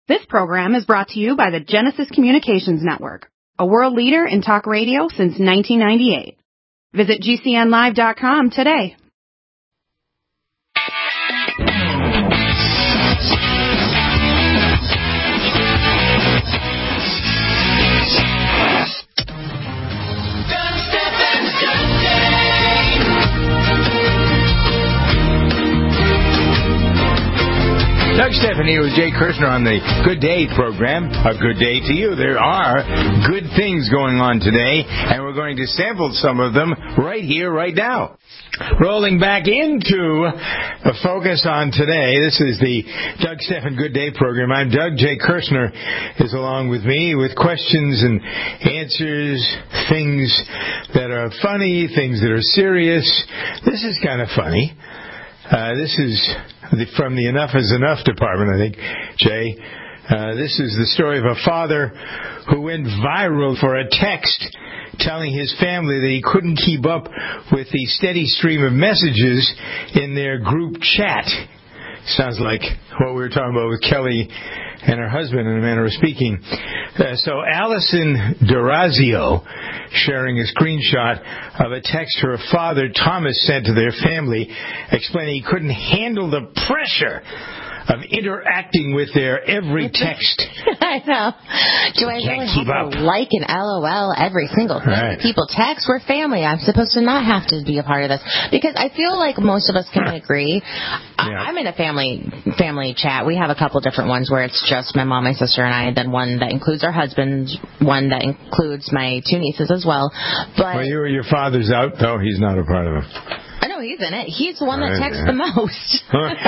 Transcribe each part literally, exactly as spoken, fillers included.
This program is brought to you by the Genesis Communications Network, a world leader in talk radio since nineteen ninety-eight. Visit G C N live dot com today. Doug Stephan here with Jay Kirshner on the Good Day program. A good day to you. There are good things going on today, and we're going to sample some of them right here, right now. Rolling back into the focus on today, this is the Doug Stephan Good Day program. I'm Doug. Jay Kirshner is along with me with questions and answers, things that are funny, things that are serious. This is kind of funny. Uh, this is the, from the Enough is Enough department, I think, Jay. Uh, this is the story of a father who went viral for a text telling his family that he couldn't keep up with the steady stream of messages in their group chat. Sounds like what we were talking about with Kelly and her husband in a manner of speaking. Uh, so Allison D'Orazio sharing a screenshot of a text her father Thomas sent to their family explaining he couldn't handle the pressure of interacting with their every text. I know. Do I Can't really keep have up. to like and LOL every single thing? Right. People text, we're family. I'm supposed to not have to be a part of this. Because I feel like most of us can agree. Yeah. I'm in a family family chat. We have a couple different ones where it's just my mom, my sister, and I, and then one that includes our husband, one that includes my two nieces as well. But Well, you, your father's out, though. He's not a part of it. I know he's in it. He's the one that Right, texts yeah. the most.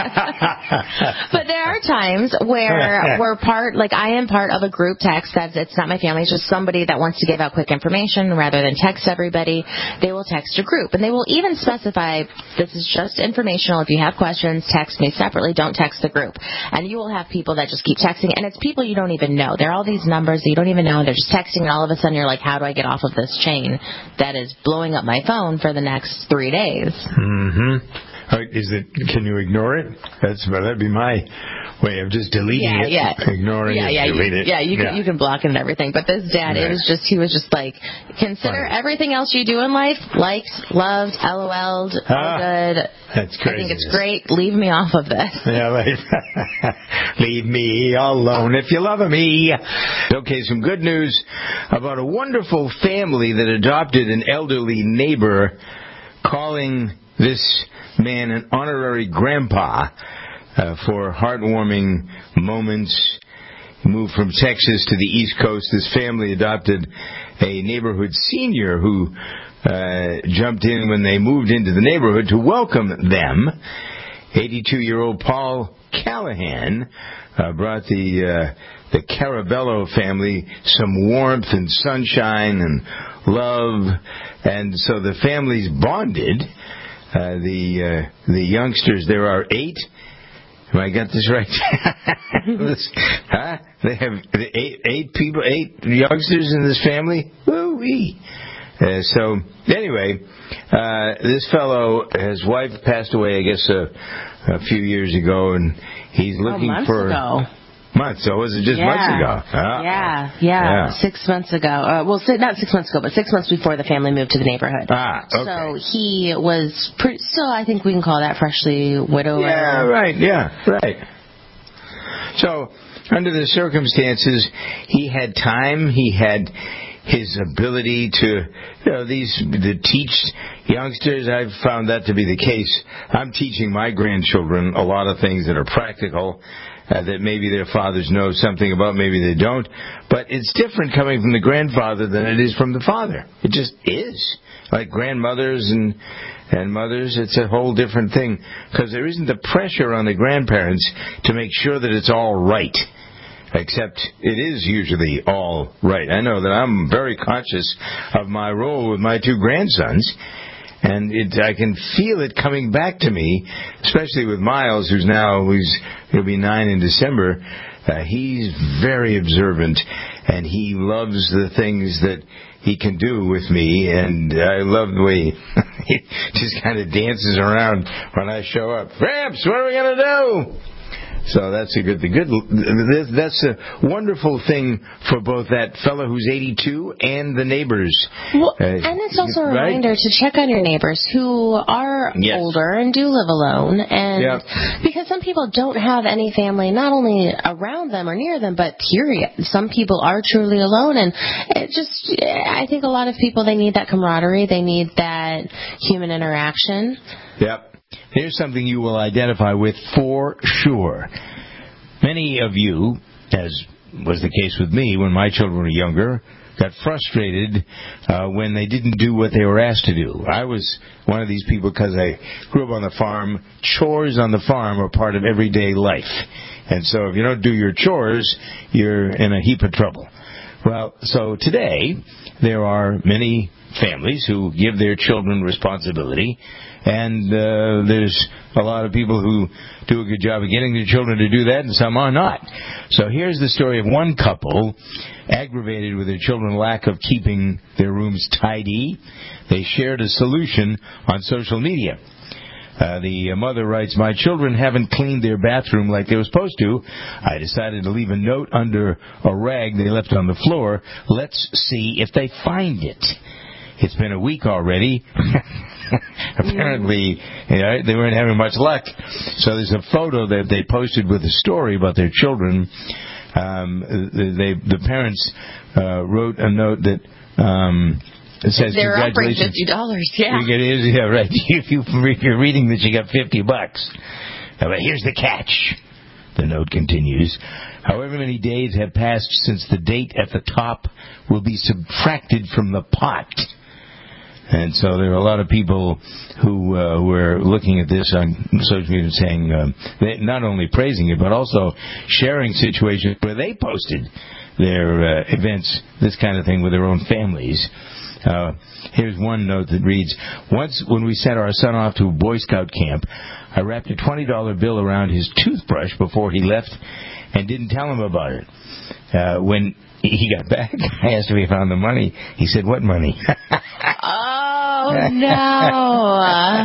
But there are times where we're part, like I am part of a group text that's, it's not my family, it's just somebody that wants to give out quick information rather than text everybody. They will text a group. And they will even specify, this is just informational. If you have questions, text me separately. Don't text the group. And you will have people that just keep texting. And it's people you don't even know. There are all these numbers that you don't even know. They're just texting, and all of a sudden you're like, how do I get off of this chain that is blowing up my phone for the next three days? Mm-hmm. Uh, is it? Can you ignore it? That's that'd be my way of just deleting yeah, it, yeah. ignoring yeah, it, yeah, delete you, it. Yeah, you yeah. can you can block it and everything. But this dad, Right. it was just he was just like, consider Funny. everything else you do in life liked, loved, LOL'd, all Ah, good. That's I crazy. think it's great. Leave me off of this. Yeah, like, leave me alone if you love me. Okay, some good news about a wonderful family that adopted an elderly neighbor, calling this man an honorary grandpa uh, for heartwarming moments. He moved from Texas to the East Coast. This family adopted a neighborhood senior who uh, jumped in when they moved into the neighborhood to welcome them. eighty-two-year-old Paul Callahan uh, brought the uh, the Carabello family some warmth and sunshine and love, and so the families bonded. Uh, the uh, the youngsters, there are eight. Have I got this right? Huh? They have eight, eight people, eight youngsters in this family. Woo-wee. Uh, so anyway, uh, this fellow, his wife passed away, I guess, uh, a few years ago, and he's looking oh, months for ago. months. So was it just yeah. months ago? Oh. Yeah, yeah, yeah, six months ago. Uh, well, si- not six months ago, but six months before the family moved to the neighborhood. Ah, okay. So he was pretty, still, I think we can call that freshly widowed. Yeah, right. Yeah, right. So under the circumstances, he had time. He had his ability to, you know, these to teach youngsters. I've found that to be the case. I'm teaching my grandchildren a lot of things that are practical, uh, that maybe their fathers know something about, maybe they don't. But it's different coming from the grandfather than it is from the father. It just is. Like grandmothers and and mothers, it's a whole different thing, because there isn't the pressure on the grandparents to make sure that it's all right. Except it is usually all right. I know that I'm very conscious of my role with my two grandsons, and it, I can feel it coming back to me, especially with Miles, who's now, he's, he'll be nine in December. Uh, he's very observant, and he loves the things that he can do with me, and I love the way he just kind of dances around when I show up. Gramps, what are we going to do? So that's a good thing. Good. That's a wonderful thing for both that fellow who's eighty-two and the neighbors. Well, uh, and it's also a right? reminder to check on your neighbors who are yes. older and do live alone. And yep. because some people don't have any family, not only around them or near them, but period. Some people are truly alone, and it just, I think a lot of people, they need that camaraderie. They need that human interaction. Yep. Here's something you will identify with for sure. Many of you, as was the case with me when my children were younger, got frustrated uh, when they didn't do what they were asked to do. I was one of these people because I grew up on the farm. Chores on the farm are part of everyday life. And so if you don't do your chores, you're in a heap of trouble. Well, so today there are many families who give their children responsibility, and uh, there's a lot of people who do a good job of getting their children to do that, and some are not. So here's the story of one couple aggravated with their children's lack of keeping their rooms tidy. They shared a solution on social media. Uh, the mother writes, "My children haven't cleaned their bathroom like they were supposed to. I decided to leave a note under a rag they left on the floor. Let's see if they find it." It's been a week already. Apparently, you know, they weren't having much luck. So there's a photo that they posted with a story about their children. Um, they, the parents uh, wrote a note that um, it says, they're offering "Congratulations, fifty dollars." Yeah, you get it, yeah, right. If you, you're reading that, you got fifty bucks. But here's the catch. The note continues. "However many days have passed since the date at the top will be subtracted from the pot." And so there are a lot of people who uh, were looking at this on social media and saying, um, they, not only praising it, but also sharing situations where they posted their uh, events, this kind of thing, with their own families. Uh, here's one note that reads, "Once when we sent our son off to Boy Scout camp, I wrapped a twenty dollar bill around his toothbrush before he left and didn't tell him about it. Uh, when he got back, I asked if he found the money. He said, 'What money?'" Oh, no.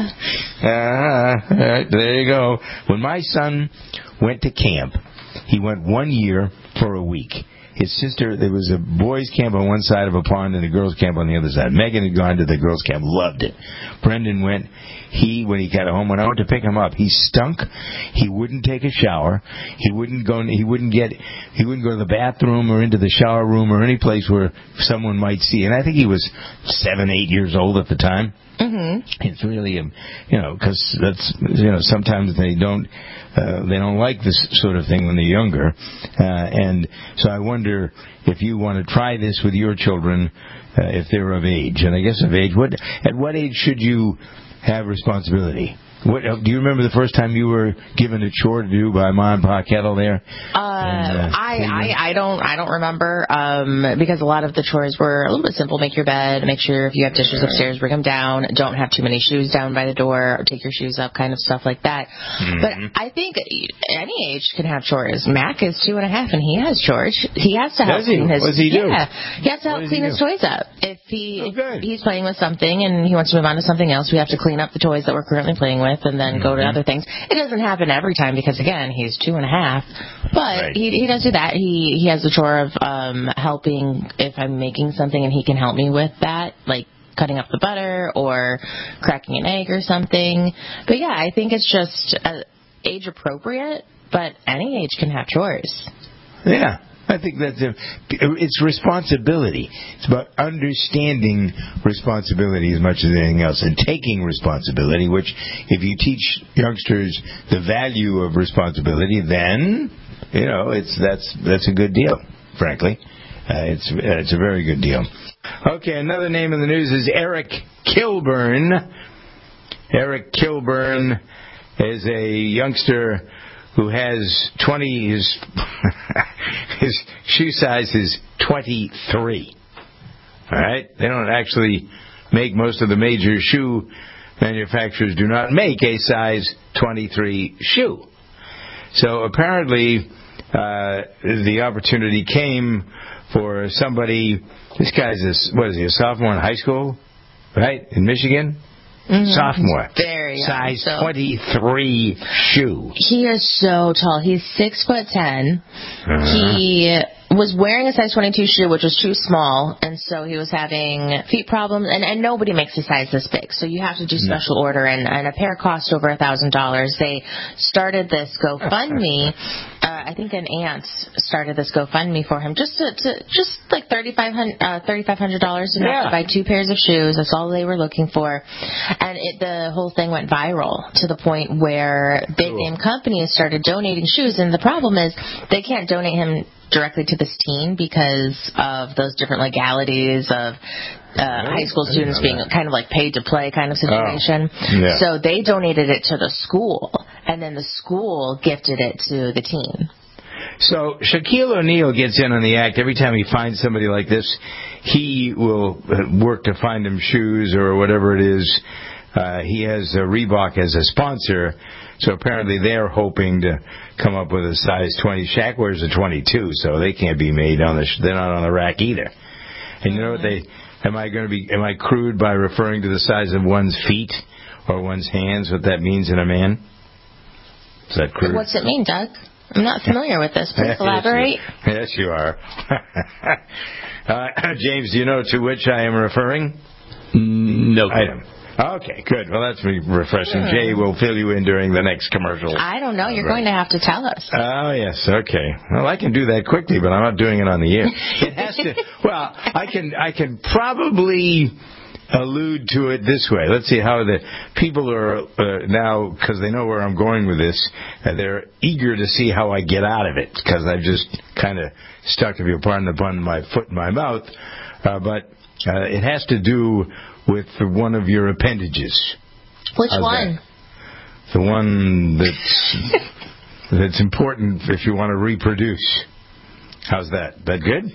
uh, there you go. When my son went to camp, he went one year for a week. His sister, there was a boys' camp on one side of a pond and a girls' camp on the other side. Megan had gone to the girls' camp, loved it. Brendan went. He, when he got home, when I went to pick him up, he stunk. He wouldn't take a shower. He wouldn't go. He wouldn't get. He wouldn't go to the bathroom or into the shower room or any place where someone might see. And I think he was seven, eight years old at the time. Mm-hmm. It's really, um, you know, because that's, you know, sometimes they don't, uh, they don't like this sort of thing when they're younger, uh, and so I wonder if you want to try this with your children, uh, if they're of age, and I guess of age. What at what age should you have responsibility? What, do you remember the first time you were given a chore to do by Ma and Pa Kettle there? Uh, and, uh, I, I, I don't I don't remember um, because a lot of the chores were a little bit simple. Make your bed, make sure if you have dishes upstairs, bring them down. Don't have too many shoes down by the door, or take your shoes up, kind of stuff like that. Mm-hmm. But I think any age can have chores. Mac is two and a half, and he has chores. He has to help Does he? clean his. What does he do? Yeah, he has to help clean his toys up. If he oh, if he's playing with something and he wants to move on to something else, we have to clean up the toys that we're currently playing with, and then mm-hmm. go to other things. It doesn't happen every time because, again, he's two and a half. But right. he he does do that. He he has the chore of um, helping if I'm making something and he can help me with that, like cutting up the butter or cracking an egg or something. But, yeah, I think it's just uh, age appropriate, but any age can have chores. Yeah. I think that's a, it's responsibility. It's about understanding responsibility as much as anything else, and taking responsibility, which if you teach youngsters the value of responsibility, then, you know, it's that's that's a good deal, frankly. Uh, it's uh, it's a very good deal. Okay, another name in the news is Eric Kilburn. Eric Kilburn is a youngster who has twenty, his, his shoe size is twenty-three. All right? They don't actually make, most of the major shoe manufacturers do not make a size twenty-three shoe. So apparently uh, the opportunity came for somebody, this guy's, a, what is he, a sophomore in high school, right, in Michigan? Mm-hmm. Sophomore. Very young, Size so. twenty-three shoe. He is so tall. He's six foot ten. Uh-huh. He was wearing a size twenty-two shoe, which was too small, and so he was having feet problems. And, and nobody makes a size this big, so you have to do special no. order. And, and a pair cost over a thousand dollars. They started this GoFundMe. Uh, I think an aunt started this GoFundMe for him, just to, to just like thirty-five hundred uh, thirty-five hundred dollars enough yeah. to buy two pairs of shoes. That's all they were looking for, and it, the whole thing went viral to the point where big name companies started donating shoes. And the problem is they can't donate him directly to this teen because of those different legalities of uh, high school students being kind of like paid to play kind of situation. Oh, yeah. So they donated it to the school, and then the school gifted it to the teen. So Shaquille O'Neal gets in on the act. Every time he finds somebody like this, he will work to find him shoes or whatever it is. Uh, he has uh, Reebok as a sponsor, so apparently they're hoping to come up with a size twenty. Shaq wears a twenty-two, so they can't be made on the. Sh- they're not on the rack either. And you know what they? Am I going to be? Am I crude by referring to the size of one's feet or one's hands? What that means in a man? Is that crude? What's it mean, Doug? I'm not familiar with this. Please elaborate. Yes, you, yes, you are. uh, James, do you know to which I am referring? No. Item. Okay, good. Well, that's refreshing. Hmm. Jay will fill you in during the next commercial. I don't know. You're right. going to have to tell us. Oh, yes. Okay. Well, I can do that quickly, but I'm not doing it on the air. It has to. Well, I can. I can probably allude to it this way. Let's see how the people are uh, now, because they know where I'm going with this. Uh, they're eager to see how I get out of it, because I've just kind of stuck, if you'll pardon the pun, my foot in my mouth. Uh, but uh, it has to do with one of your appendages. Which How's one? That? The one that's that's important if you want to reproduce. How's that? That good?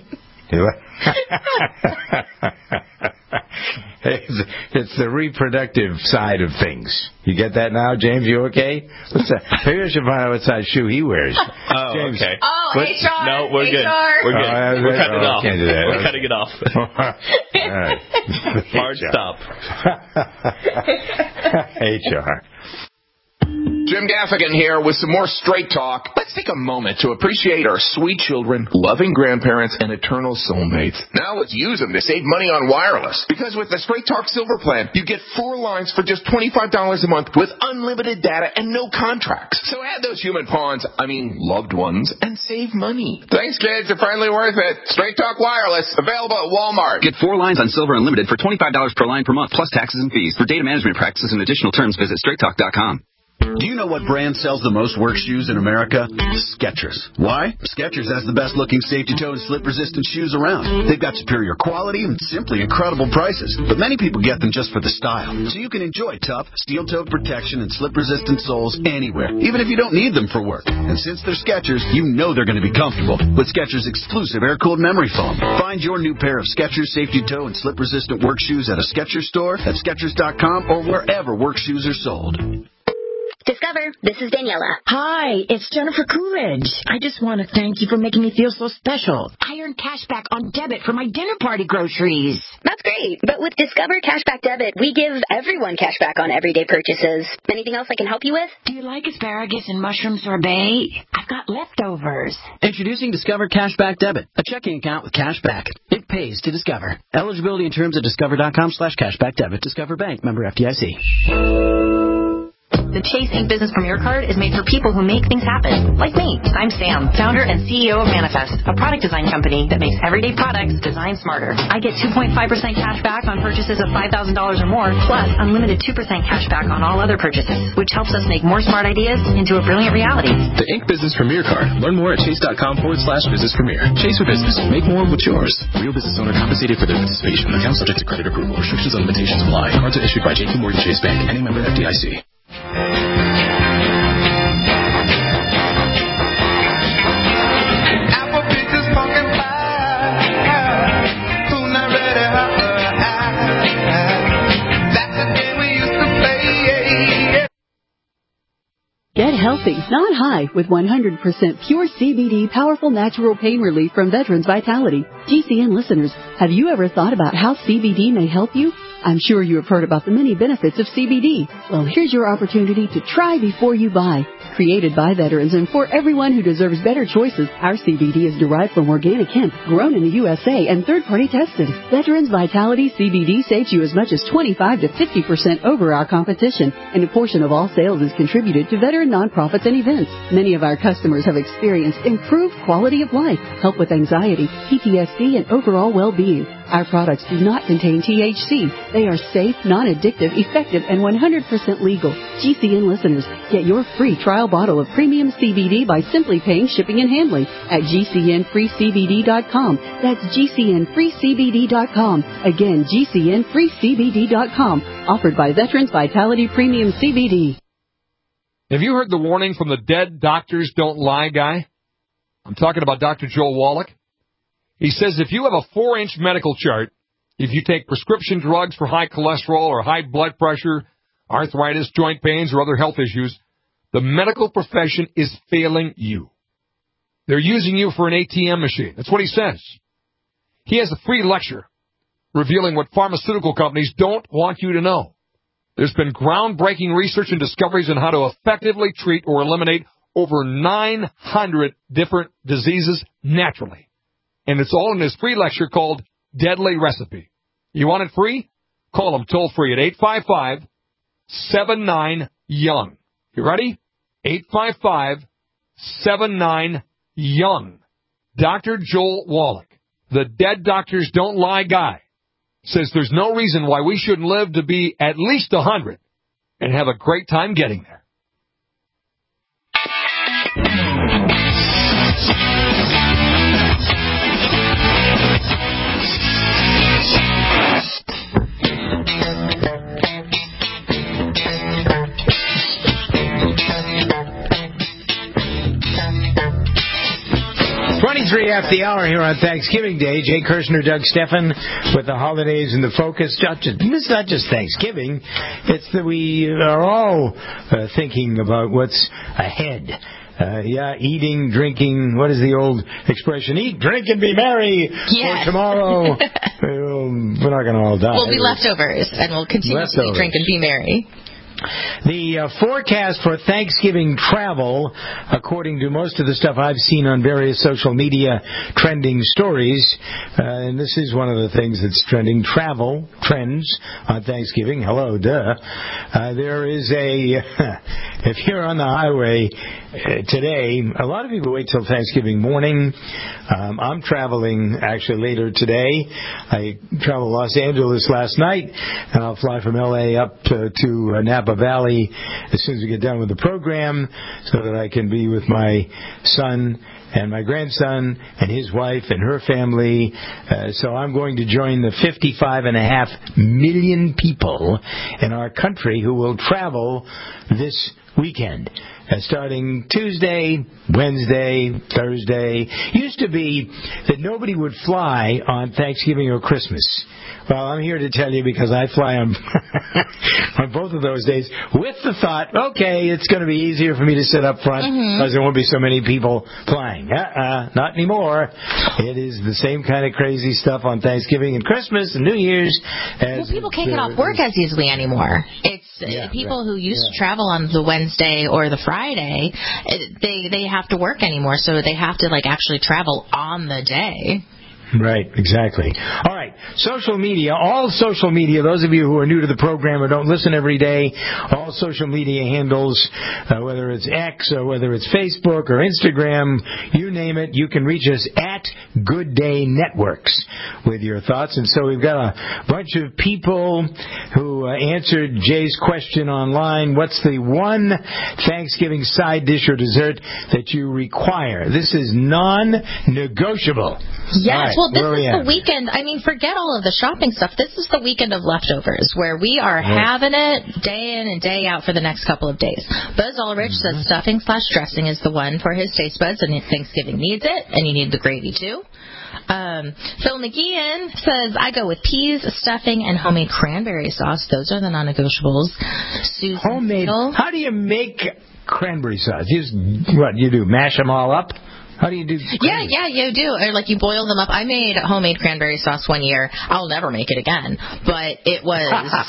it's, it's the reproductive side of things. You get that now, James? You okay? What's that? Maybe I should find out what size shoe he wears. Oh, James, okay. Oh, what? H R. No, we're H R. good. We're good. Oh, we're cutting oh, it off. Can't do that. We're cutting it off. All right. Hard stop. H R. Jim Gaffigan here with some more Straight Talk. Let's take a moment to appreciate our sweet children, loving grandparents, and eternal soulmates. Now let's use them to save money on wireless. Because with the Straight Talk Silver Plan, you get four lines for just twenty-five dollars a month with unlimited data and no contracts. So add those human pawns, I mean loved ones, and save money. Thanks, kids. They're finally worth it. Straight Talk Wireless, available at Walmart. Get four lines on Silver Unlimited for twenty-five dollars per line per month, plus taxes and fees. For data management practices and additional terms, visit straight talk dot com. Do you know what brand sells the most work shoes in America? Skechers. Why? Skechers has the best looking safety toe and slip resistant shoes around. They've got superior quality and simply incredible prices. But many people get them just for the style. So you can enjoy tough, steel-toed protection and slip resistant soles anywhere, even if you don't need them for work. And since they're Skechers, you know they're going to be comfortable with Skechers exclusive air-cooled memory foam. Find your new pair of Skechers safety toe and slip resistant work shoes at a Skechers store, at skechers dot com, or wherever work shoes are sold. Discover, this is Daniela. Hi, it's Jennifer Coolidge. I just want to thank you for making me feel so special. I earned cash back on debit for my dinner party groceries. That's great, but with Discover Cashback Debit, we give everyone cash back on everyday purchases. Anything else I can help you with? Do you like asparagus and mushroom sorbet? I've got leftovers. Introducing Discover Cashback Debit, a checking account with cash back. It pays to Discover. Eligibility and terms at discover dot com slash cashback debit. Discover Bank, member F D I C. The Chase Ink Business Premier Card is made for people who make things happen, like me. I'm Sam, founder and C E O of Manifest, a product design company that makes everyday products designed smarter. I get two point five percent cash back on purchases of five thousand dollars or more, plus unlimited two percent cash back on all other purchases, which helps us make more smart ideas into a brilliant reality. The Ink Business Premier Card. Learn more at chase dot com forward slash business premier. Chase for business. Make more with yours. Real business owner compensated for their participation. Account subject to credit approval. Restrictions and limitations apply. Cards are issued by J P Morgan Chase Bank. Any member F D I C. Get healthy, not high, with one hundred percent pure C B D powerful natural pain relief from Veterans Vitality. G C N listeners, have you ever thought about how C B D may help you? I'm sure you have heard about the many benefits of C B D. Well, here's your opportunity to try before you buy. Created by veterans and for everyone who deserves better choices, our C B D is derived from organic hemp, grown in the U S A and third-party tested. Veterans Vitality C B D saves you as much as twenty-five to fifty percent over our competition, and a portion of all sales is contributed to veteran nonprofits and events. Many of our customers have experienced improved quality of life, help with anxiety, P T S D, and overall well-being. Our products do not contain T H C. They are safe, non-addictive, effective, and one hundred percent legal. G C N listeners, get your free trial bottle of premium C B D by simply paying shipping and handling at G C N free C B D dot com. That's G C N free C B D dot com. Again, G C N free C B D dot com. Offered by Veterans Vitality Premium C B D. Have you heard the warning from the Dead Doctors Don't Lie guy? I'm talking about Doctor Joel Wallach. He says if you have a four-inch medical chart, if you take prescription drugs for high cholesterol or high blood pressure, arthritis, joint pains, or other health issues, the medical profession is failing you. They're using you for an A T M machine. That's what he says. He has a free lecture revealing what pharmaceutical companies don't want you to know. There's been groundbreaking research and discoveries on how to effectively treat or eliminate over nine hundred different diseases naturally. And it's all in his free lecture called Deadly Recipe. You want it free? Call him toll free at eight five five, seven nine, young. You ready? eight five five, seven nine, young. Doctor Joel Wallach, the Dead Doctors Don't Lie guy, says there's no reason why we shouldn't live to be at least one hundred and have a great time getting there. twenty-three after the hour here on Thanksgiving Day. Jay Kirshner, Doug Steffen with the holidays in the focus. It's not just Thanksgiving. It's that we are all uh, thinking about what's ahead. Uh, yeah, eating, drinking. What is the old expression? Eat, drink, and be merry. Yes. For tomorrow, we're not going to all die. We'll be leftovers, and we'll continue to drink and be merry. The uh, forecast for Thanksgiving travel, according to most of the stuff I've seen on various social media trending stories, uh, and this is one of the things that's trending, travel trends on Thanksgiving. Hello, duh. Uh, there is a, if you're on the highway uh, today, a lot of people wait till Thanksgiving morning. Um, I'm traveling actually later today. I traveled Los Angeles last night, and I'll fly from L A up to, to uh, Napa Valley as soon as we get done with the program so that I can be with my son and my grandson and his wife and her family. Uh, so I'm going to join the fifty-five and a half million people in our country who will travel this weekend. Uh, starting Tuesday, Wednesday, Thursday. Used to be that nobody would fly on Thanksgiving or Christmas. Well, I'm here to tell you because I fly on, on both of those days with the thought, okay, it's going to be easier for me to sit up front mm-hmm. because there won't be so many people flying. Uh-uh, not anymore. It is the same kind of crazy stuff on Thanksgiving and Christmas and New Year's. As well, people can't get off work as easily anymore. It's yeah, people right. who used yeah. to travel on the Wednesday or the Friday, they they have to work anymore, so they have to like actually travel on the day. Right, exactly. All right, social media, all social media, those of you who are new to the program or don't listen every day, all social media handles, uh, whether it's X or whether it's Facebook or Instagram, you name it, you can reach us at Good Day Networks with your thoughts. And so we've got a bunch of people who uh, answered Jay's question online, what's the one Thanksgiving side dish or dessert that you require? This is non-negotiable. Yes, well, this is the weekend. I mean, forget all of the shopping stuff. This is the weekend of leftovers where we are right. having it day in and day out for the next couple of days. Buzz Ulrich mm-hmm. says stuffing slash dressing is the one for his taste buds, and Thanksgiving needs it, and you need the gravy, too. Um, Phil McGeehan says, I go with peas, stuffing, and homemade cranberry sauce. Those are the non-negotiables. Susan homemade. Hill, how do you make cranberry sauce. You just, what, you do, mash them all up? How do you do? Yeah, yeah, you do. Or like you boil them up. I made homemade cranberry sauce one year. I'll never make it again. But it was.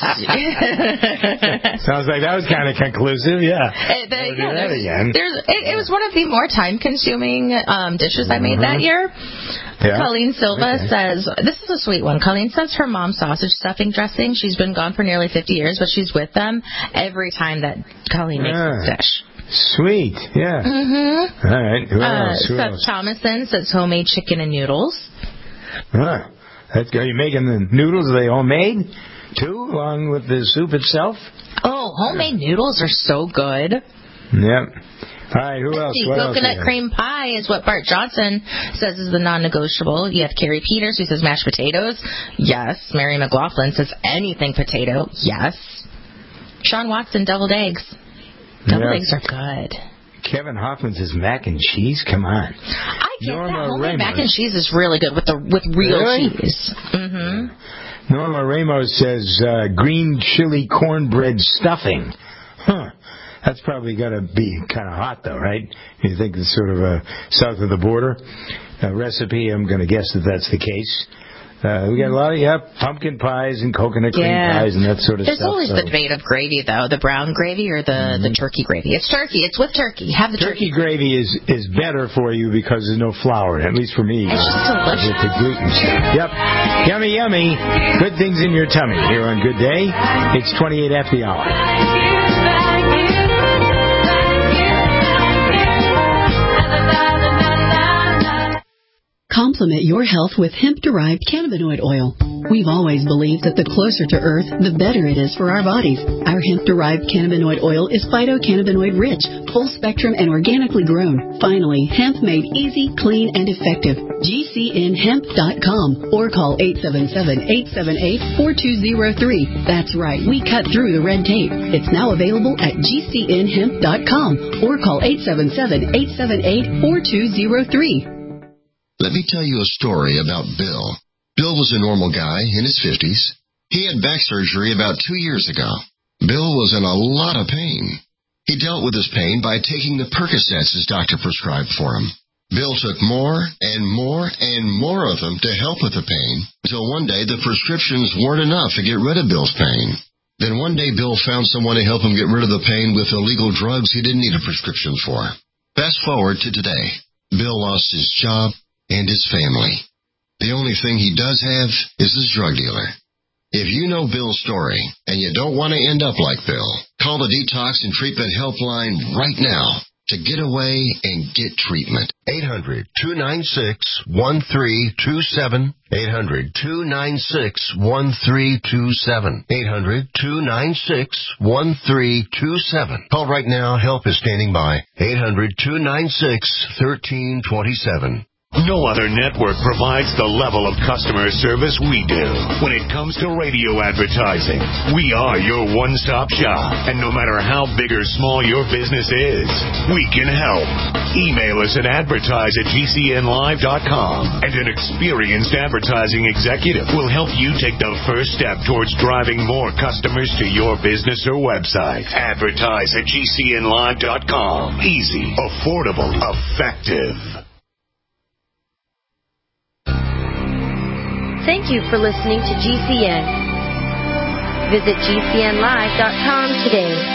Sounds like that was kind of conclusive. Yeah. It, the, I'll yeah do that there's, again. There's, it, it was one of the more time-consuming um, dishes I made Mm-hmm. that year. Yeah. Colleen Silva Okay. says, this is a sweet one. Colleen says her mom's sausage stuffing dressing. She's been gone for nearly fifty years, but she's with them every time that Colleen makes Ah. this dish. Sweet, yeah. Mm-hmm. All right. Who Uh, else? Who Seth else? Thomason says homemade chicken and noodles. Huh. That's, are you making the noodles? Are they homemade too, along with the soup itself? Oh, homemade noodles are so good. Yep. All right. Who else? The What else coconut is there? cream pie is what Bart Johnson says is the non-negotiable. You have Carrie Peters, who says mashed potatoes. Yes. Mary McLaughlin says anything potato. Yes. Sean Watson, deviled eggs. Deviled Yep. eggs are good. Kevin Hoffman says mac and cheese. Come on. I get Norma that. Homemade Ramos. mac and cheese is really good with the with real Really? cheese. Mm-hmm. Norma Ramos says uh, green chili cornbread stuffing. Huh. That's probably got to be kind of hot, though, right? You think it's sort of uh, south of the border uh, recipe? I'm going to guess that that's the case. Uh, we got a lot of, yeah, pumpkin pies and coconut cream Yeah. pies and that sort of There's stuff. always so. the debate of gravy, though. The brown gravy or the, the turkey gravy. It's turkey. It's with turkey. Have the turkey. Turkey gravy is, is better for you because there's no flour, at least for me. It's just delicious. With the gluten stuff. Yep. Yummy, yummy. Good things in your tummy here on Good Day. It's twenty-eight after the hour. Complement your health with hemp-derived cannabinoid oil. We've always believed that the closer to Earth, the better it is for our bodies. Our hemp-derived cannabinoid oil is phytocannabinoid-rich, full-spectrum, and organically grown. Finally, hemp made easy, clean, and effective. G C N hemp dot com or call eight seven seven, eight seven eight, four two zero three. That's right, we cut through the red tape. It's now available at G C N hemp dot com or call eight seven seven, eight seven eight, four two zero three. Let me tell you a story about Bill. Bill was a normal guy in his fifties. He had back surgery about two years ago. Bill was in a lot of pain. He dealt with his pain by taking the Percocets his doctor prescribed for him. Bill took more and more and more of them to help with the pain, until one day the prescriptions weren't enough to get rid of Bill's pain. Then one day Bill found someone to help him get rid of the pain with illegal drugs he didn't need a prescription for. Fast forward to today. Bill lost his job and his family. The only thing he does have is his drug dealer. If you know Bill's story and you don't want to end up like Bill, call the Detox and Treatment Helpline right now to get away and get treatment. eight hundred, two nine six, one three two seven. eight hundred, two nine six, one three two seven. eight hundred, two nine six, one three two seven. Call right now. Help is standing by. eight hundred, two nine six, one three two seven. No other network provides the level of customer service we do. When it comes to radio advertising, we are your one-stop shop. And no matter how big or small your business is, we can help. Email us at advertise at G C N live dot com, and an experienced advertising executive will help you take the first step towards driving more customers to your business or website. Advertise at G C N live dot com. Easy, affordable, effective. Thank you for listening to G C N. Visit G C N live dot com today.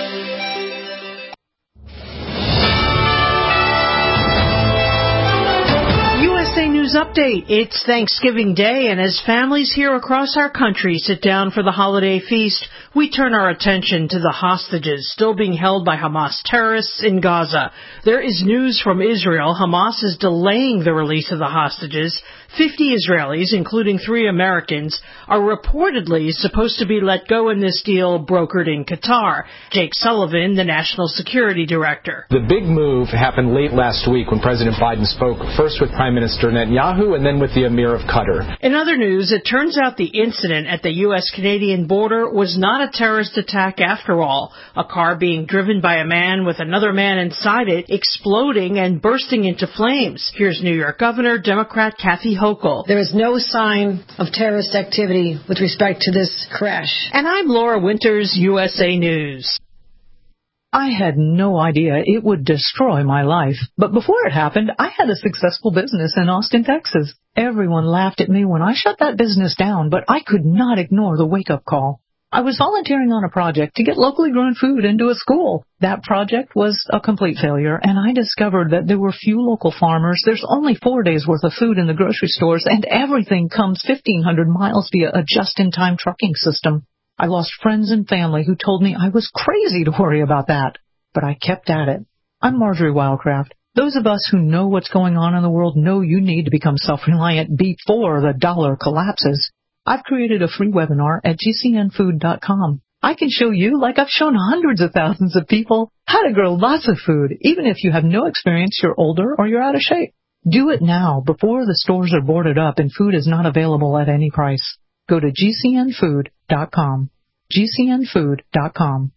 U S A News Update. It's Thanksgiving Day, and as families here across our country sit down for the holiday feast, we turn our attention to the hostages still being held by Hamas terrorists in Gaza. There is news from Israel. Hamas is delaying the release of the hostages. Fifty Israelis, including three Americans, are reportedly supposed to be let go in this deal brokered in Qatar. Jake Sullivan, the National Security Director. The big move happened late last week when President Biden spoke first with Prime Minister Netanyahu and then with the Emir of Qatar. In other news, it turns out the incident at the U S Canadian border was not a terrorist attack after all. A car being driven by a man with another man inside it exploding and bursting into flames. Here's New York Governor, Democrat Kathy Hochul. There is no sign of terrorist activity with respect to this crash. And I'm Laura Winters, U S A News. I had no idea it would destroy my life. But before it happened, I had a successful business in Austin, Texas. Everyone laughed at me when I shut that business down, but I could not ignore the wake-up call. I was volunteering on a project to get locally grown food into a school. That project was a complete failure, and I discovered that there were few local farmers. There's only four days' worth of food in the grocery stores, and everything comes fifteen hundred miles via a just-in-time trucking system. I lost friends and family who told me I was crazy to worry about that, but I kept at it. I'm Marjorie Wildcraft. Those of us who know what's going on in the world know you need to become self-reliant before the dollar collapses. I've created a free webinar at G C N food dot com. I can show you, like I've shown hundreds of thousands of people, how to grow lots of food, even if you have no experience, you're older, or you're out of shape. Do it now, before the stores are boarded up and food is not available at any price. Go to G C N food dot com. G C N food dot com.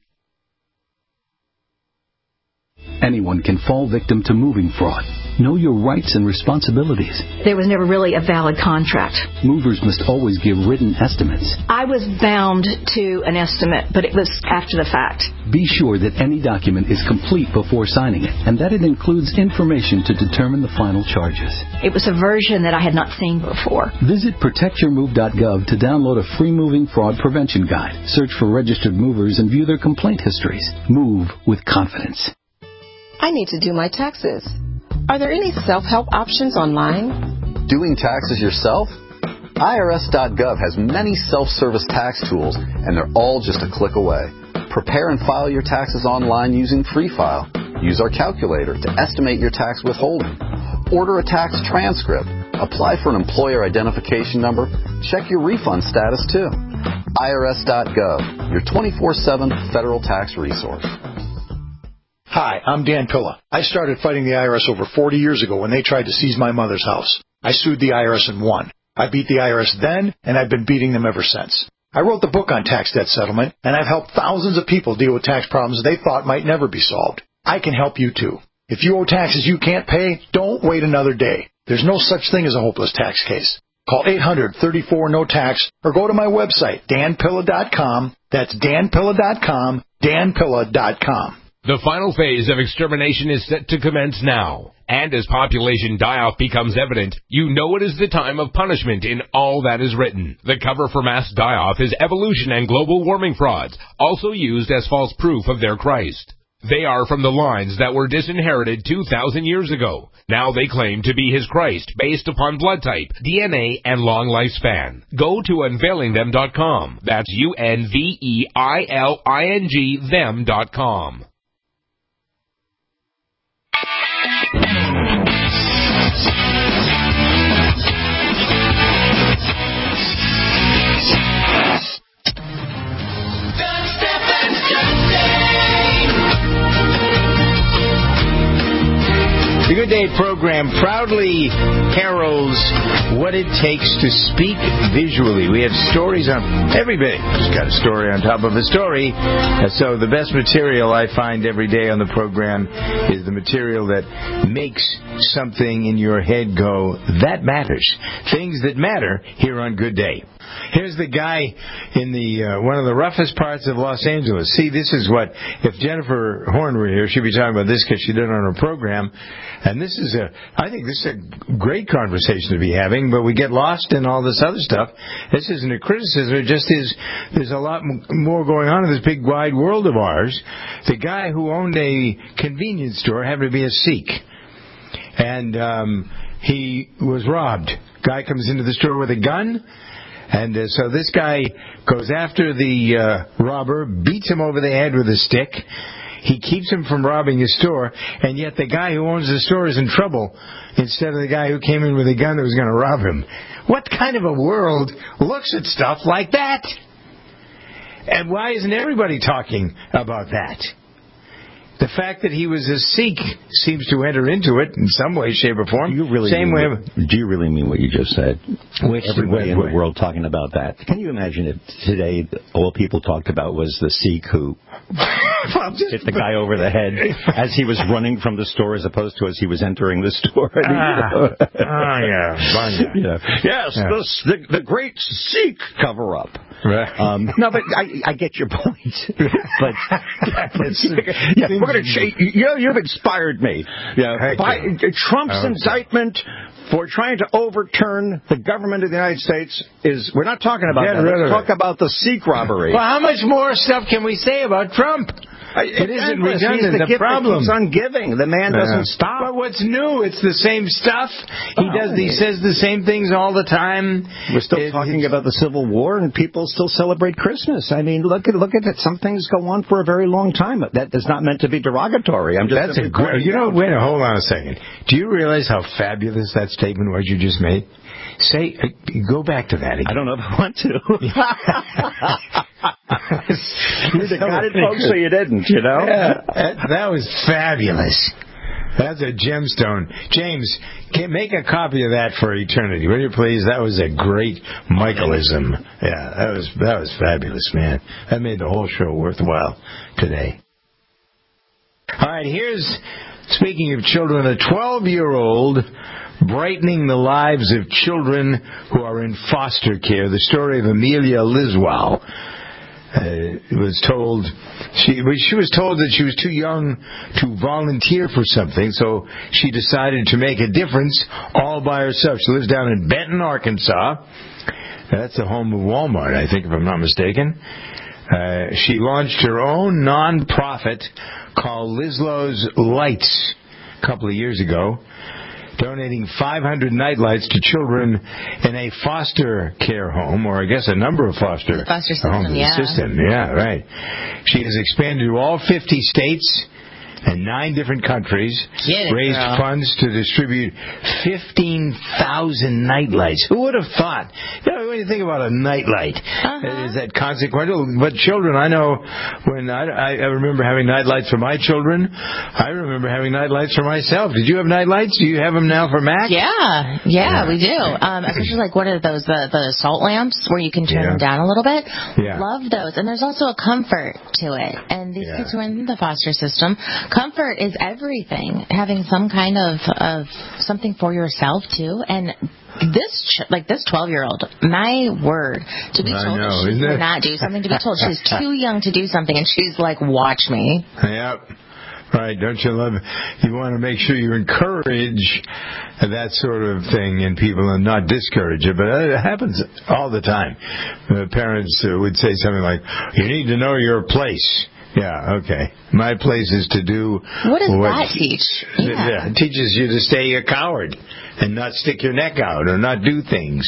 Anyone can fall victim to moving fraud. Know your rights and responsibilities. There was never really a valid contract. Movers must always give written estimates. I was bound to an estimate, but it was after the fact. Be sure that any document is complete before signing it, and that it includes information to determine the final charges. It was a version that I had not seen before. Visit protect your move dot gov to download a free moving fraud prevention guide. Search for registered movers and view their complaint histories. Move with confidence. I need to do my taxes. Are there any self-help options online? Doing taxes yourself? I R S dot gov has many self-service tax tools, and they're all just a click away. Prepare and file your taxes online using Free File. Use our calculator to estimate your tax withholding. Order a tax transcript. Apply for an employer identification number. Check your refund status, too. I R S dot gov, your twenty-four seven federal tax resource. Hi, I'm Dan Pilla. I started fighting the I R S over forty years ago when they tried to seize my mother's house. I sued the I R S and won. I beat the I R S then, and I've been beating them ever since. I wrote the book on tax debt settlement, and I've helped thousands of people deal with tax problems they thought might never be solved. I can help you, too. If you owe taxes you can't pay, don't wait another day. There's no such thing as a hopeless tax case. Call eight hundred, thirty-four, no tax, or go to my website, Dan Pilla dot com. That's Dan Pilla dot com, Dan Pilla dot com. The final phase of extermination is set to commence now. And as population die-off becomes evident, you know it is the time of punishment in all that is written. The cover for mass die-off is evolution and global warming frauds, also used as false proof of their Christ. They are from the lines that were disinherited two thousand years ago. Now they claim to be his Christ, based upon blood type, D N A, and long lifespan. Go to unveiling them dot com. That's U N V E I L I N G them dot com. The Good Day program proudly heralds what it takes to speak visually. We have stories on everybody. Just got a story on top of a story. So the best material I find every day on the program is the material that makes something in your head go, that matters. Things that matter here on Good Day. Here's the guy in the uh, one of the roughest parts of Los Angeles. See, this is what, if Jennifer Horn were here, she'd be talking about this because she did it on her program. And this is a, I think this is a great conversation to be having, but we get lost in all this other stuff. This isn't a criticism, it just is, there's a lot more going on in this big wide world of ours. The guy who owned a convenience store happened to be a Sikh. And um, he was robbed. Guy comes into the store with a gun. And uh, so this guy goes after the uh, robber, beats him over the head with a stick. He keeps him from robbing his store, and yet the guy who owns the store is in trouble instead of the guy who came in with a gun that was going to rob him. What kind of a world looks at stuff like that? And why isn't everybody talking about that? The fact that he was a Sikh seems to enter into it in some way, shape, or form. Do you really Same way. What, do you really mean what you just said? Which, Everybody in way? the world talking about that. Can you imagine if today all people talked about was the Sikh who hit the guy over the head as he was running from the store, as opposed to as he was entering the store? Ah, oh, yeah, yeah. Yes, yeah. The, the the great Sikh cover-up. Right. Um, no, but I, I get your point. But, but yeah, we're going to change. You know, you've inspired me. Yeah, by, Trump's okay. indictment for trying to overturn the government of the United States is, we're not talking about Get that. Let's talk it. about the Sikh robbery. Well, how much more stuff can we say about Trump? It isn't redundant. The, the problem is on giving. The man yeah. doesn't stop. But what's new? It's the same stuff. He oh, does. He says the same things all the time. We're still it, talking about the Civil War, and people still celebrate Christmas. I mean, look at look at it. Some things go on for a very long time. That is not meant to be derogatory. I'm just that's a great. You know, wait. Hold on a second. Do you realize how fabulous that statement was you just made? Say, uh, go back to that again. I don't know if I want to. You either got it, folks, or you didn't, you know? Yeah, that, that was fabulous. That's a gemstone. James, can make a copy of that for eternity, will you please? That was a great Michaelism. Yeah, that was that was fabulous, man. That made the whole show worthwhile today. All right, here's, speaking of children, a twelve-year-old brightening the lives of children who are in foster care. The story of Amelia Liswell. Uh, was told she she was told that she was too young to volunteer for something, so she decided to make a difference all by herself. She lives down in Benton, Arkansas. That's the home of Walmart, I think, if I'm not mistaken. Uh, she launched her own non-profit called Lislow's Lights a couple of years ago, donating five hundred nightlights to children in a foster care home, or I guess a number of foster, the foster system, homes. Yeah. System, yeah, right. She has expanded to all fifty states and nine different countries, it, raised girl. funds to distribute fifteen thousand nightlights. Who would have thought? You know, when you think about a nightlight, uh-huh. is that consequential? But children, I know when I, I remember having nightlights for my children. I remember having nightlights for myself. Did you have nightlights? Do you have them now for Mac? Yeah, yeah, yeah. we do. Um, especially like what are those, the, the salt lamps where you can turn yeah. them down a little bit? Yeah. Love those. And there's also a comfort to it. And these yeah. kids who are in the foster system, comfort is everything. Having some kind of, of something for yourself too. And this, like this twelve-year-old, my word, to be told know, that she it? cannot do something, to be told she's too young to do something, and she's like, watch me. Yep. Right, don't you love it? You want to make sure you encourage that sort of thing in people and not discourage it, but it happens all the time. The parents would say something like, you need to know your place. Yeah, okay. My place is to do... What does what, that teach? Yeah. Yeah, it teaches you to stay a coward and not stick your neck out or not do things.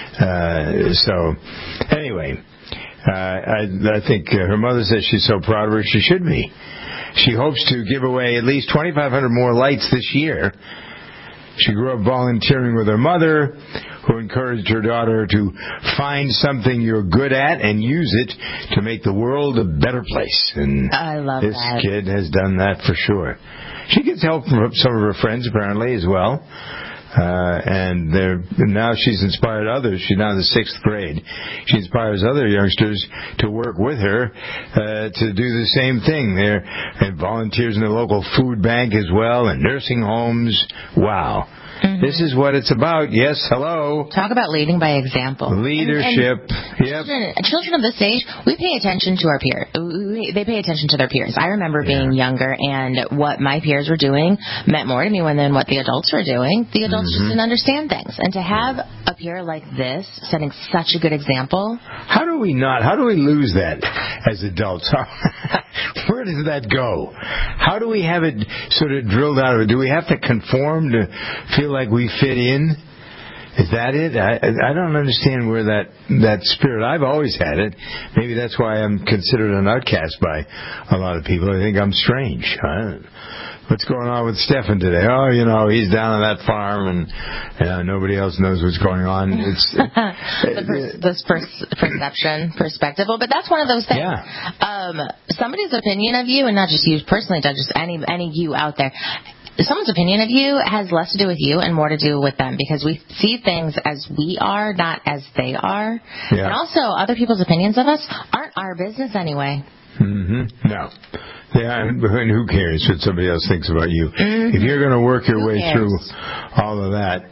Uh, so, anyway, uh, I, I think her mother says she's so proud of her, she should be. She hopes to give away at least twenty-five hundred more lights this year. She grew up volunteering with her mother, who encouraged her daughter to find something you're good at and use it to make the world a better place. And I love this that. kid has done that for sure. She gets help from some of her friends, apparently, as well. Uh, and they're, now she's inspired others. She's now in the sixth grade. She inspires other youngsters to work with her uh, to do the same thing. They're and volunteers in the local food bank as well, and nursing homes. Wow. Mm-hmm. This is what it's about. Yes, hello. Talk about leading by example. Leadership. And, and yep. Children, children of this age, we pay attention to our peers. They pay attention to their peers. I remember being yeah. younger, and what my peers were doing meant more to me than what the adults were doing. The adults mm-hmm. just didn't understand things. And to have a peer like this setting such a good example. How do we not? How do we lose that as adults? Where does that go? How do we have it sort of drilled out of it? Do we have to conform to feel like we fit in? Is that it? I I don't understand where that that spirit. I've always had it. Maybe that's why I'm considered an outcast by a lot of people. I think I'm strange. I, what's going on with Stefan today? Oh, you know, he's down on that farm, and uh, nobody else knows what's going on. It's the per- this per- perception, perspective. Well, but that's one of those things. Yeah. Um, somebody's opinion of you, and not just you personally, not just any any you out there. Someone's opinion of you has less to do with you and more to do with them, because we see things as we are, not as they are. Yeah. And also, other people's opinions of us aren't our business anyway. Mm-hmm. No. Yeah, and who cares what somebody else thinks about you? Mm-hmm. If you're going to work your who way cares? through all of that,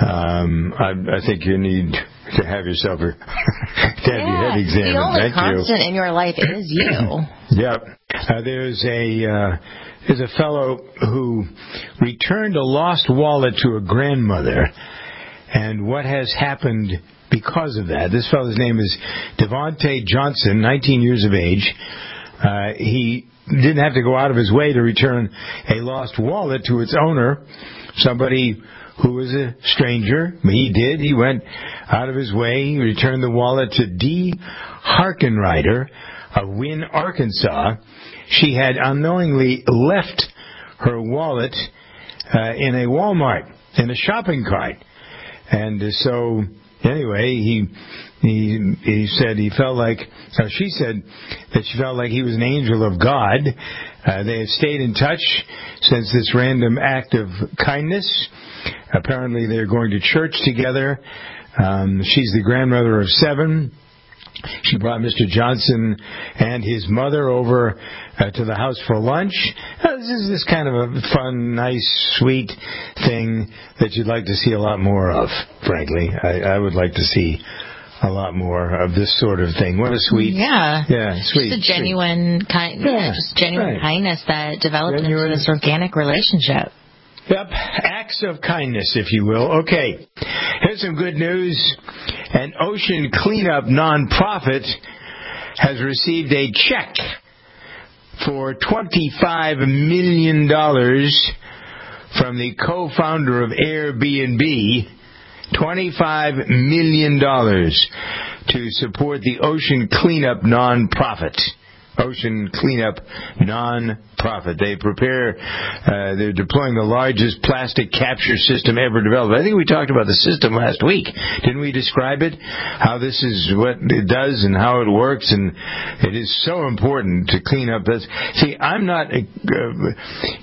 Um, I, I think you need to have yourself a, to have yeah, your head examined. the only Thank constant you. in your life is you. Yep. Uh, there's a uh, there's a fellow who returned a lost wallet to a grandmother, and what has happened because of that? This fellow's name is Devontae Johnson, nineteen years of age. Uh, he didn't have to go out of his way to return a lost wallet to its owner, somebody who was a stranger. He did. He went out of his way. He returned the wallet to Dee Harkenrider of Wynne, Arkansas. She had unknowingly left her wallet uh, in a Walmart, in a shopping cart. And uh, so, anyway, he he he said he felt like, or she said that she felt like he was an angel of God. Uh, they have stayed in touch since this random act of kindness. Apparently they're going to church together. Um, she's the grandmother of seven. She brought Mister Johnson and his mother over uh, to the house for lunch. Uh, this is this kind of a fun, nice, sweet thing that you'd like to see a lot more of, frankly. I, I would like to see a lot more of this sort of thing. What a sweet... Yeah. Yeah, sweet. Just a genuine, sweet. kind, yeah, yeah, just genuine right. kindness that developed Genuine. into this organic relationship. Yep, acts of kindness, if you will. Okay, here's some good news. An ocean cleanup nonprofit has received a check for twenty-five million dollars from the co-founder of Airbnb, twenty-five million dollars to support the ocean cleanup nonprofit. Ocean Cleanup Non-Profit. They prepare, uh, they're deploying the largest plastic capture system ever developed. I think we talked about the system last week. Didn't we describe it? How this is what it does and how it works, and it is so important to clean up this. See, I'm not... Uh,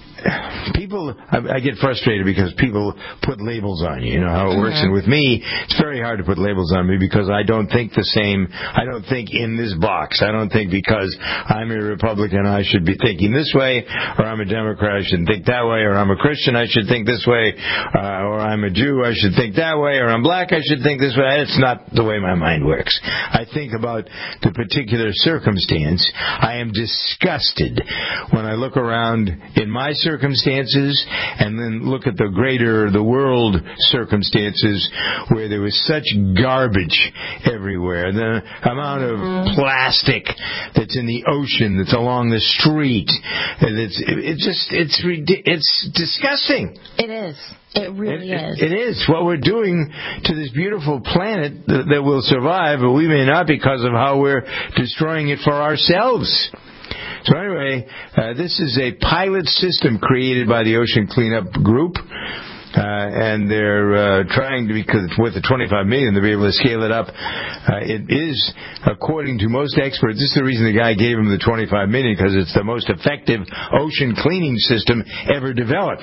People, I, I get frustrated because people put labels on you. You know how it works. Mm-hmm. And with me, it's very hard to put labels on me because I don't think the same. I don't think in this box. I don't think because I'm a Republican I should be thinking this way, or I'm a Democrat I should think that way, or I'm a Christian I should think this way, uh, or I'm a Jew I should think that way, or I'm black I should think this way. It's not the way my mind works. I think about the particular circumstance. I am disgusted when I look around in my circumstances circumstances and then look at the greater, the world circumstances where there was such garbage everywhere. The amount of plastic that's in the ocean, that's along the street, it's, it just, it's, it's disgusting. It is. It really it, is. It, it is. What we're doing to this beautiful planet that, that will survive, but we may not because of how we're destroying it for ourselves. So anyway, uh, this is a pilot system created by the Ocean Cleanup Group, uh, and they're uh, trying to, because with the twenty-five million dollars, they'll be able to scale it up. Uh, it is, according to most experts, this is the reason the guy gave him the twenty-five million dollars, because it's the most effective ocean cleaning system ever developed.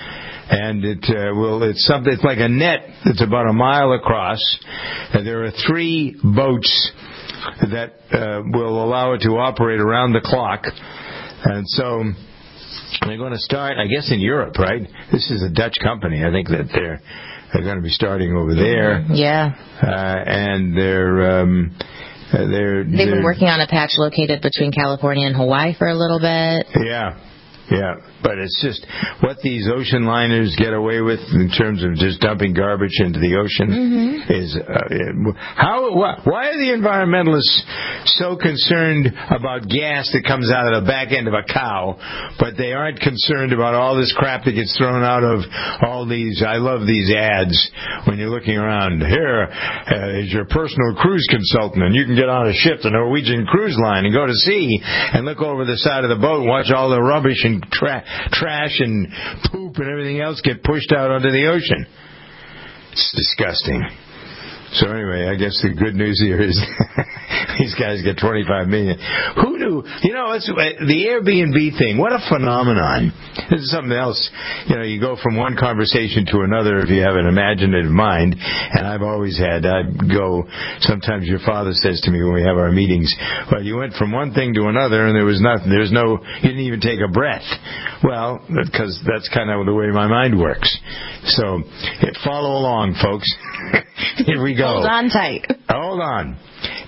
And it uh, will, it's something, it's like a net that's about a mile across, and there are three boats that uh, will allow it to operate around the clock. And so they're going to start, I guess, in Europe, right? This is a Dutch company. I think that they're they're going to be starting over there. Yeah. Uh, and they're um, they're they've they're, been working on a patch located between California and Hawaii for a little bit. Yeah. Yeah, but it's just what these ocean liners get away with in terms of just dumping garbage into the ocean mm-hmm. is uh, how why are the environmentalists so concerned about gas that comes out of the back end of a cow, but they aren't concerned about all this crap that gets thrown out of all these. I love these ads when you're looking around. Here uh, is your personal cruise consultant, and you can get on a ship, the Norwegian Cruise Line, and go to sea and look over the side of the boat and watch all the rubbish and Tra- trash and poop and everything else get pushed out onto the ocean. It's disgusting. So anyway, I guess the good news here is these guys get twenty-five million. Who knew? You know, it's, the Airbnb thing. What a phenomenon! This is something else. You know, you go from one conversation to another if you have an imaginative mind. And I've always had. I go. Sometimes your father says to me when we have our meetings, "Well, you went from one thing to another, and there was nothing. There's no. You didn't even take a breath." Well, because that's kind of the way my mind works. So, follow along, folks. Here we go. Hold on tight. Hold on.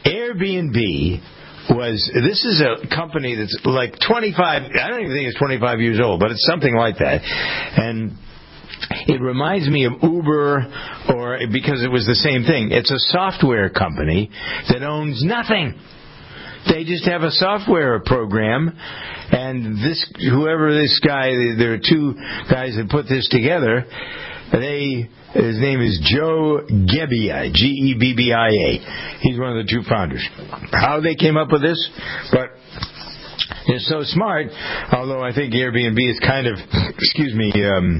Airbnb was, this is a company that's like twenty-five, I don't even think it's twenty-five years old, but it's something like that. And it reminds me of Uber, or because it was the same thing. It's a software company that owns nothing. They just have a software program, and this, whoever this guy, there are two guys that put this together. They, his name is Joe Gebbia, G E B B I A. He's one of the two founders. How they came up with this, but they're so smart. Although I think Airbnb is kind of, excuse me, um,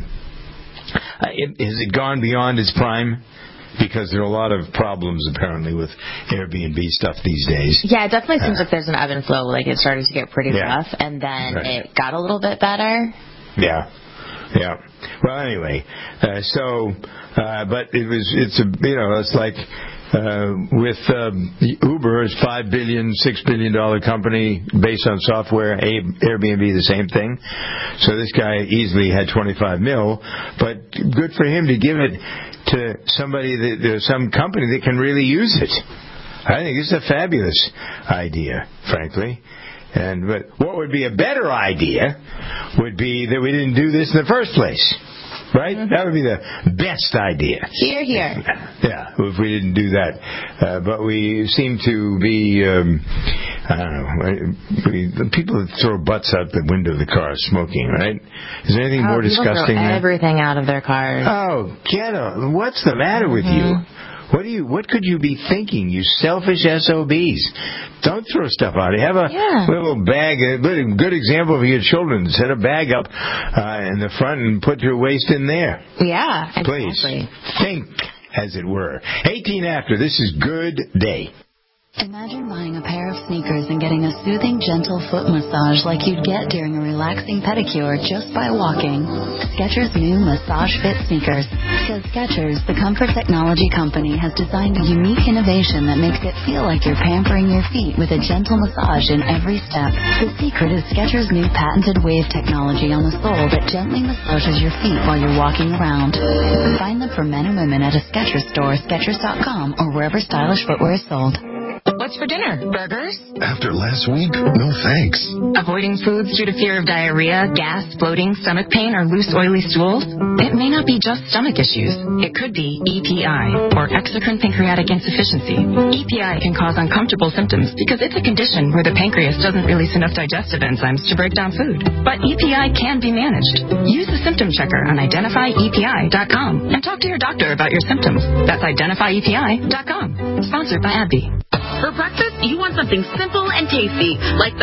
it, has it gone beyond its prime? Because there are a lot of problems, apparently, with Airbnb stuff these days. Yeah, it definitely seems uh, like there's an ebb and flow. Like, it started to get pretty yeah. rough, and then right. it got a little bit better. Yeah. Yeah. Well, anyway, uh, so, uh, but it was, it's a, you know, it's like, uh, with, um, Uber is five billion, six billion dollar company based on software. Airbnb, the same thing. So this guy easily had twenty-five mil, but good for him to give it to somebody that, there's some company that can really use it. I think it's a fabulous idea, frankly. And but what would be a better idea would be that we didn't do this in the first place, right? Mm-hmm. That would be the best idea. Here, here. Yeah, if we didn't do that. Uh, but we seem to be, um, I don't know, we, the people that throw butts out the window of the car smoking, right? Is there anything oh, more disgusting throw than everything out of their cars? Oh, get a, what's the matter with mm-hmm. you? What do you? What could you be thinking, you selfish S O Bs? Don't throw stuff out. Have a yeah. little bag. A good, good example for your children. Set a bag up uh, in the front and put your waste in there. Yeah, please exactly. Think, as it were. eighteen after. This is Good Day. Imagine buying a pair of sneakers and getting a soothing, gentle foot massage like you'd get during a relaxing pedicure just by walking. Skechers' new Massage Fit sneakers. Because Skechers, the comfort technology company, has designed a unique innovation that makes it feel like you're pampering your feet with a gentle massage in every step. The secret is Skechers' new patented wave technology on the sole that gently massages your feet while you're walking around. Find them for men and women at a Skechers store, Skechers dot com, or wherever stylish footwear is sold. What's for dinner? Burgers? After last week, no thanks. Avoiding foods due to fear of diarrhea, gas, bloating, stomach pain, or loose, oily stools? It may not be just stomach issues. It could be E P I, or exocrine pancreatic insufficiency. E P I can cause uncomfortable symptoms because it's a condition where the pancreas doesn't release enough digestive enzymes to break down food. But E P I can be managed. Use the symptom checker on identify E P I dot com and talk to your doctor about your symptoms. That's identify E P I dot com. Sponsored by AbbVie. For breakfast, you want something simple and tasty, like the...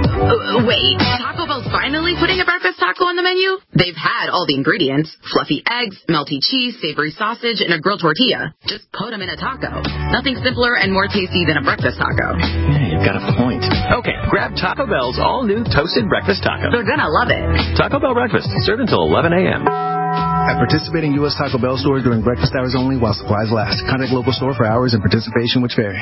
Uh, wait, Taco Bell's finally putting a breakfast taco on the menu? They've had all the ingredients. Fluffy eggs, melty cheese, savory sausage, and a grilled tortilla. Just put them in a taco. Nothing simpler and more tasty than a breakfast taco. Yeah, you've got a point. Okay, grab Taco Bell's all-new toasted breakfast taco. They're gonna love it. Taco Bell breakfast, served until eleven a.m. At participating U S Taco Bell stores during breakfast hours only while supplies last. Contact local store for hours and participation which vary.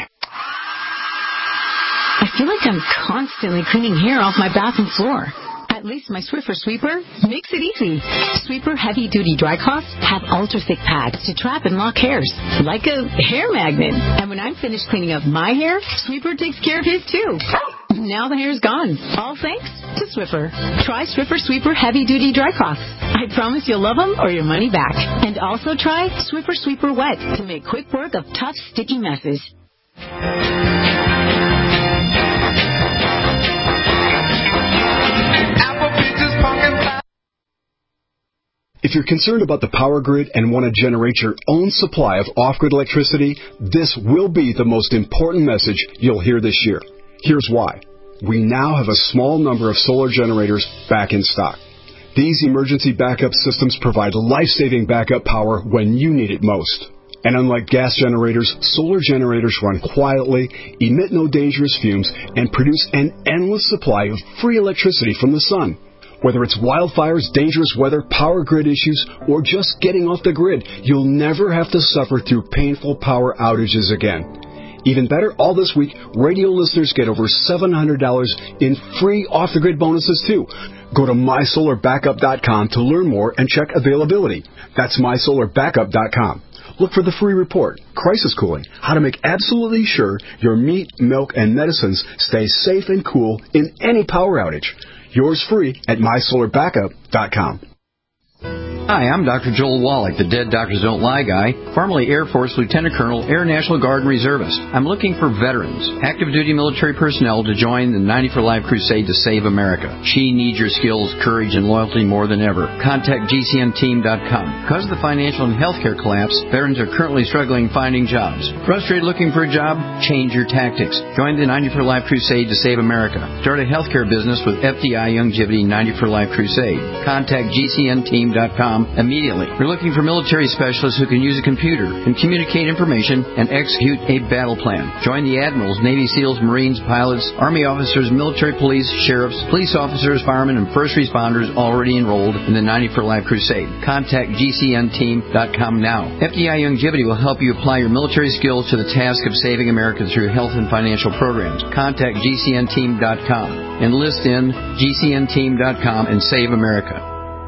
I feel like I'm constantly cleaning hair off my bathroom floor. At least my Swiffer Sweeper makes it easy. Sweeper heavy-duty dry cloths have ultra-thick pads to trap and lock hairs, like a hair magnet. And when I'm finished cleaning up my hair, Sweeper takes care of his too. Now the hair's gone. All thanks to Swiffer. Try Swiffer Sweeper heavy-duty dry cloths. I promise you'll love them or your money back. And also try Swiffer Sweeper Wet to make quick work of tough, sticky messes. If you're concerned about the power grid and want to generate your own supply of off-grid electricity, this will be the most important message you'll hear this year. Here's why. We now have a small number of solar generators back in stock. These emergency backup systems provide life-saving backup power when you need it most. And unlike gas generators, solar generators run quietly, emit no dangerous fumes, and produce an endless supply of free electricity from the sun. Whether it's wildfires, dangerous weather, power grid issues, or just getting off the grid, you'll never have to suffer through painful power outages again. Even better, all this week, radio listeners get over seven hundred dollars in free off-the-grid bonuses, too. Go to my solar backup dot com to learn more and check availability. That's my solar backup dot com. Look for the free report, Crisis Cooling, how to make absolutely sure your meat, milk, and medicines stay safe and cool in any power outage. Yours free at my solar backup dot com. Hi, I'm Doctor Joel Wallach, the Dead Doctors Don't Lie guy, formerly Air Force Lieutenant Colonel, Air National Guard and Reservist. I'm looking for veterans, active duty military personnel to join the ninety for Life crusade to save America. She needs your skills, courage, and loyalty more than ever. Contact G C N team dot com. Because of the financial and healthcare collapse, veterans are currently struggling finding jobs. Frustrated looking for a job? Change your tactics. Join the ninety for Life crusade to save America. Start a healthcare business with F D I Youngevity ninety for Life crusade. Contact G C N team dot com immediately. We're looking for military specialists who can use a computer and communicate information and execute a battle plan. Join the admirals, Navy SEALs, Marines, pilots, Army officers, military police, sheriffs, police officers, firemen, and first responders already enrolled in the ninety for Life crusade. Contact G C N team dot com now. F D I Youngevity will help you apply your military skills to the task of saving America through health and financial programs. Contact G C N team dot com. Enlist in G C N team dot com and save America.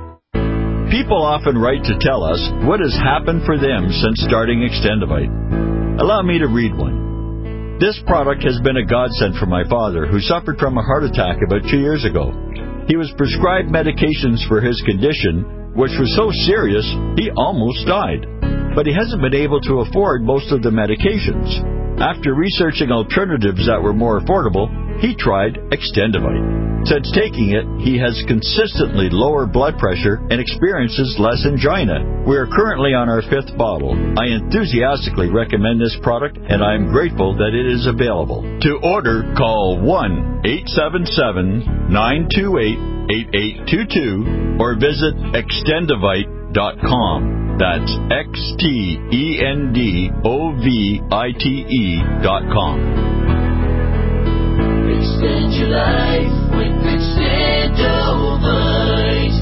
People often write to tell us what has happened for them since starting Extendivite. Allow me to read one. This product has been a godsend for my father, who suffered from a heart attack about two years ago. He was prescribed medications for his condition, which was so serious he almost died. But he hasn't been able to afford most of the medications. After researching alternatives that were more affordable, he tried Extendivite. Since taking it, he has consistently lower blood pressure and experiences less angina. We are currently on our fifth bottle. I enthusiastically recommend this product, and I am grateful that it is available. To order, call one eight seven seven, nine two eight, eight eight two two or visit extendivite dot com. That's X T E N D O V I T E dot com. Extend your life with Extendivite.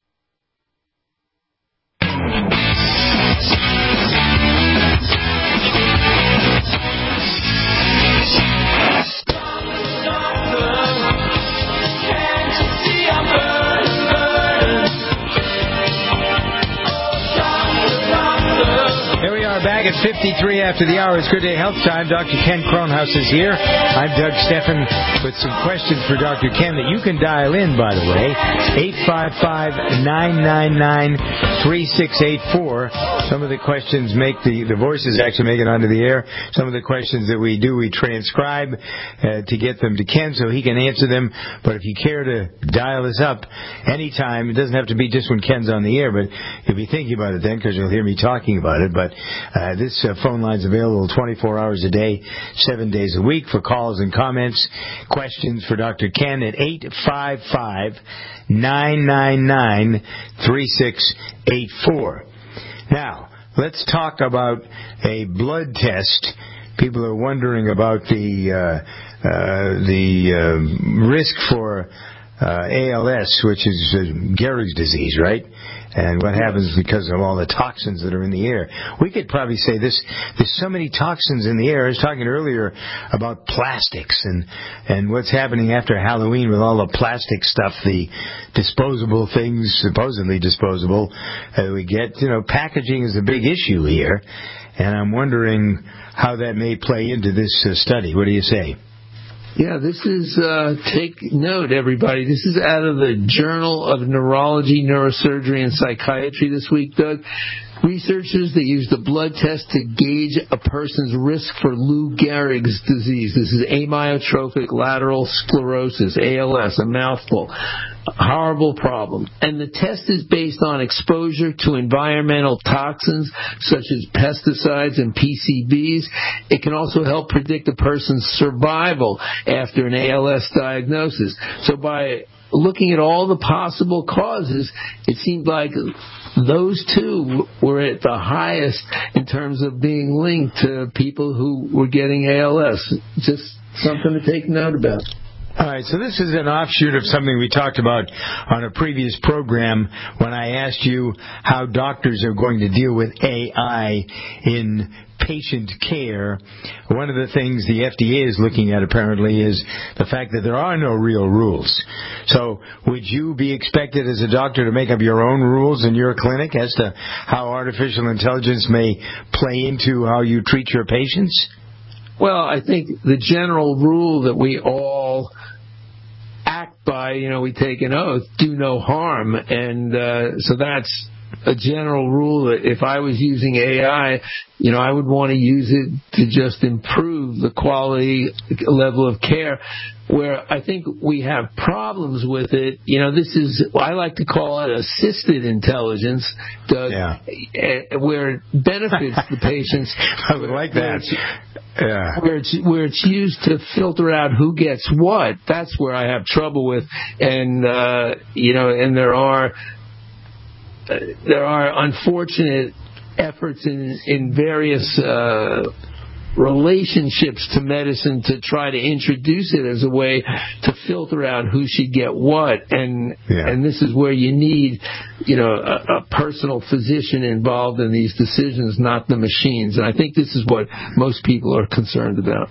Back at fifty-three after the hour. It's Good Day Health Time. Doctor Ken Kronhaus is here. I'm Doug Steffen with some questions for Doctor Ken that you can dial in, by the way. eight five five, nine nine nine, three six eight four. Some of the questions make the, the voices actually make it onto the air. Some of the questions that we do, we transcribe uh, to get them to Ken so he can answer them. But if you care to dial us up anytime, it doesn't have to be just when Ken's on the air, but you'll be thinking about it then because you'll hear me talking about it. But Uh, this uh, phone line's available twenty-four hours a day, seven days a week for calls and comments, questions for Doctor Ken at eight five five, nine nine nine, three six eight four. Now, let's talk about a blood test. People are wondering about the uh, uh, the uh, risk for uh, A L S, which is uh, Gehrig's disease, right? And what happens because of all the toxins that are in the air. We could probably say this, there's so many toxins in the air. I was talking earlier about plastics and, and what's happening after Halloween with all the plastic stuff, the disposable things, supposedly disposable, uh, we get. You know, packaging is a big issue here, and I'm wondering how that may play into this uh, study. What do you say? Yeah, this is, uh, take note, everybody. This is out of the Journal of Neurology, Neurosurgery, and Psychiatry this week, Doug. Researchers that used a blood test to gauge a person's risk for Lou Gehrig's disease. This is amyotrophic lateral sclerosis, A L S, a mouthful. A horrible problem. And the test is based on exposure to environmental toxins such as pesticides and P C Bs. It can also help predict a person's survival after an A L S diagnosis. So by looking at all the possible causes, it seemed like those two were at the highest in terms of being linked to people who were getting A L S. Just something to take note about. All right, so this is an offshoot of something we talked about on a previous program when I asked you how doctors are going to deal with A I in patient care. One of the things the F D A is looking at apparently is the fact that there are no real rules. So would you be expected as a doctor to make up your own rules in your clinic as to how artificial intelligence may play into how you treat your patients? Well, I think the general rule that we all act by, you know, we take an oath, do no harm. And uh, so that's a general rule that if I was using A I, you know, I would want to use it to just improve the quality level of care. Where I think we have problems with it, you know, this is, I like to call it assisted intelligence, Doug, yeah. where it benefits the patients. I would like that. Yeah. Where it's, where it's used to filter out who gets what. That's where I have trouble with. And, uh, you know, and there are, uh, there are unfortunate efforts in, in various, uh, relationships to medicine to try to introduce it as a way to filter out who should get what, and yeah. and this is where you need, you know, a, a personal physician involved in these decisions, not the machines. And I think this is what most people are concerned about.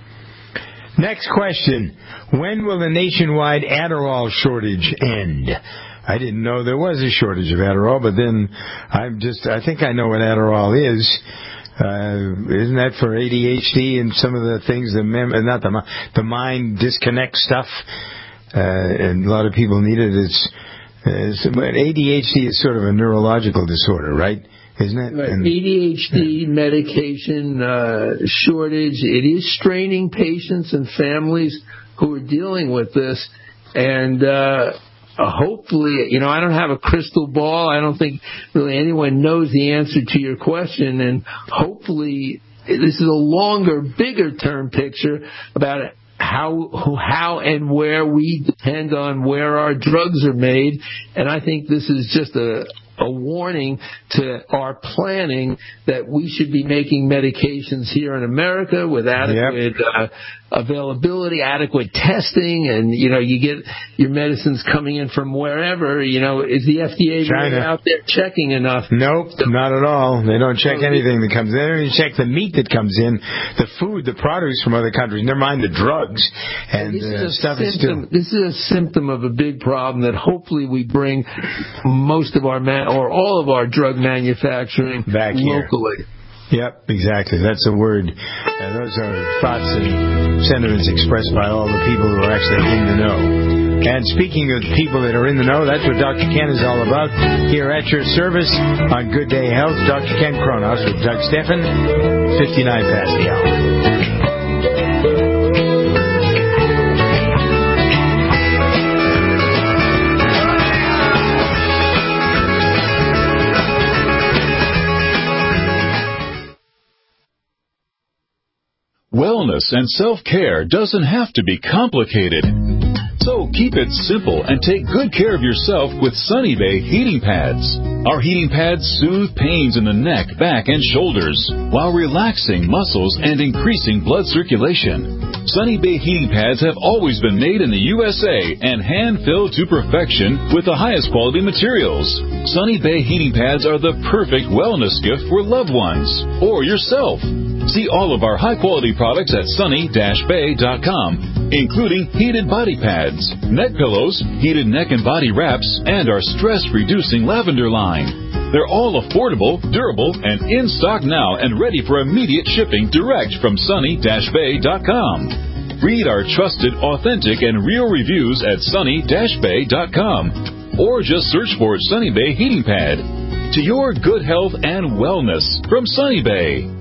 Next question: when will the nationwide Adderall shortage end? I didn't know there was a shortage of Adderall, but then I'm just I think I know what Adderall is. Uh, isn't that for A D H D and some of the things, the mem- not the the mind disconnect stuff, uh, and a lot of people need it. It's, it's but A D H D is sort of a neurological disorder, right? Isn't it? Right. And, A D H D yeah. medication uh, shortage. It is straining patients and families who are dealing with this, and. Uh, Uh, hopefully, you know, I don't have a crystal ball. I don't think really anyone knows the answer to your question. And hopefully this is a longer, bigger term picture about how how and where we depend on where our drugs are made. And I think this is just a a warning to our planning that we should be making medications here in America with adequate yep. uh, availability, adequate testing, and, you know, you get your medicines coming in from wherever. You know, is the F D A really out there checking enough? Nope, not at all. They don't check anything that comes in. They don't even check the meat that comes in, the food, the produce from other countries, never mind the drugs. And this uh, is stuff symptom, is still... This is a symptom of a big problem that hopefully we bring most of our ma- or all of our drug manufacturing back locally. Here. Yep, exactly. That's a word. Uh, those are thoughts and sentiments expressed by all the people who are actually in the know. And speaking of people that are in the know, that's what Doctor Ken is all about. Here at your service on Good Day Health, Doctor Ken Kronos with Doug Steffen, fifty-nine past the hour. Wellness and self-care doesn't have to be complicated. So keep it simple and take good care of yourself with Sunny Bay heating pads. Our heating pads soothe pains in the neck, back, and shoulders while relaxing muscles and increasing blood circulation. Sunny Bay heating pads have always been made in the U S A and hand-filled to perfection with the highest quality materials. Sunny Bay heating pads are the perfect wellness gift for loved ones or yourself. See all of our high-quality products at sunny dash bay dot com, including heated body pads, neck pillows, heated neck and body wraps, and our stress-reducing lavender line. They're all affordable, durable, and in stock now and ready for immediate shipping direct from sunny dash bay dot com. Read our trusted, authentic, and real reviews at sunny dash bay dot com, or just search for Sunny Bay Heating Pad. To your good health and wellness from Sunny Bay.